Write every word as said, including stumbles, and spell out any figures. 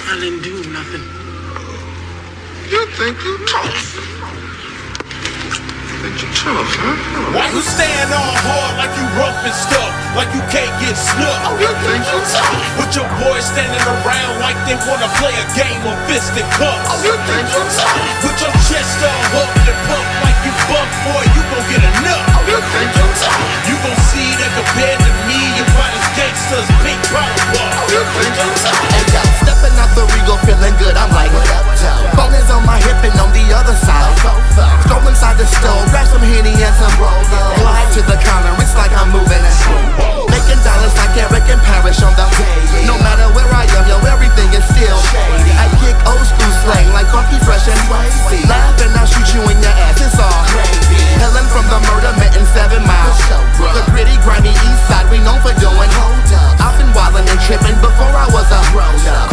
I didn't do nothing. You think you tough? You think you tough, huh? Why you stand all hard like you rough and stuff, like you can't get snuffed? Oh, you think you tough? With your boys standing around like they wanna play a game of fist and cuffs. Oh, you think you tough? With your chest all huffed and puffed like you buff, boy, you gon' get enough. Oh, you think you tough? You gon' see that compared to me, your finest gangsters pink powder puff. Oh, you think you tough?